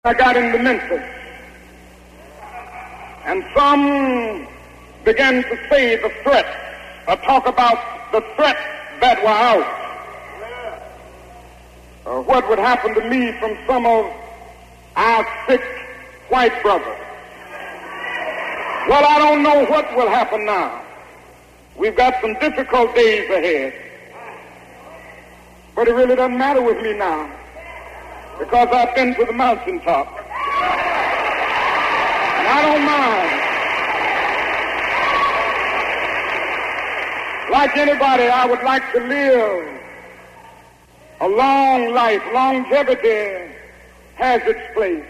I got into Memphis, and some began to say the threat, or talk about the threat that were out. What would happen to me from some of our sick white brothers? Well, I don't know what will happen now. We've got some difficult days ahead. But it really doesn't matter with me now, because I've been to the mountaintop. And I don't mind. Like anybody, I would like to live a long life. Longevity has its place.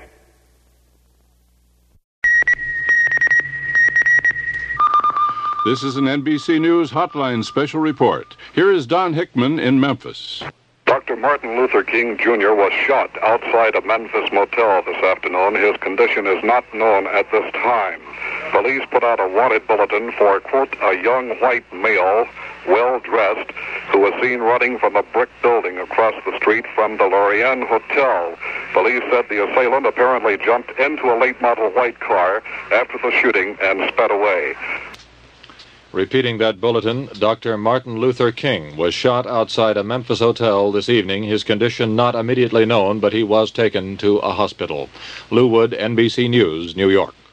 This is an NBC News Hotline special report. Here is Don Hickman in Memphis. Dr. Martin Luther King Jr. was shot outside a Memphis motel this afternoon. His condition is not known at this time. Police put out a wanted bulletin for, quote, a young white male, well-dressed, who was seen running from a brick building across the street from the Lorraine Hotel. Police said the assailant apparently jumped into a late model white car after the shooting and sped away. Repeating that bulletin, Dr. Martin Luther King was shot outside a Memphis hotel this evening. His condition not immediately known, but he was taken to a hospital. Lou Wood, NBC News, New York.